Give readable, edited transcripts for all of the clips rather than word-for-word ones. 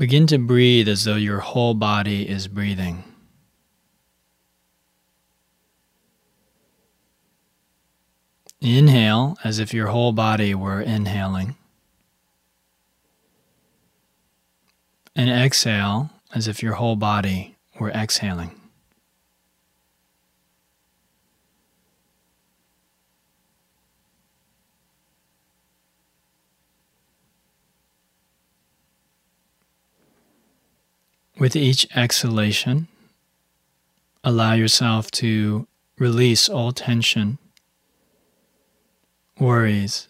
Begin to breathe as though your whole body is breathing. Inhale as if your whole body were inhaling. And exhale as if your whole body were exhaling. With each exhalation, allow yourself to release all tension, worries,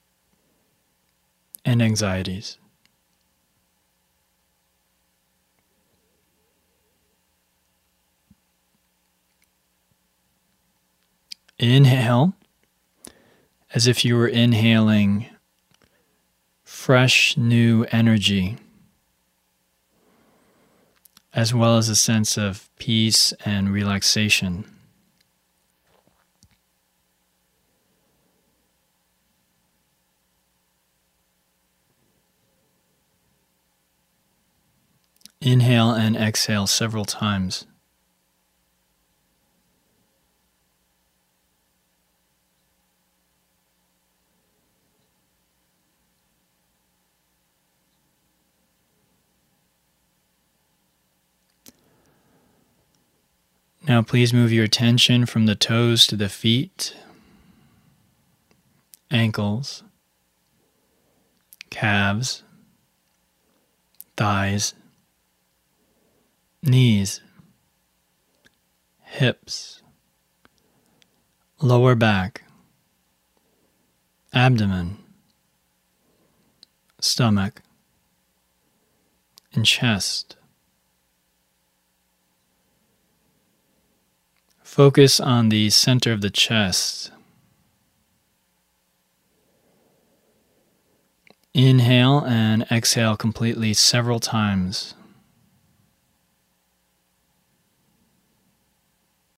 and anxieties. Inhale as if you were inhaling fresh, new energy, as well as a sense of peace and relaxation. Inhale and exhale several times. Now please move your attention from the toes to the feet, ankles, calves, thighs, knees, hips, lower back, abdomen, stomach, and chest. Focus on the center of the chest. Inhale and exhale completely several times.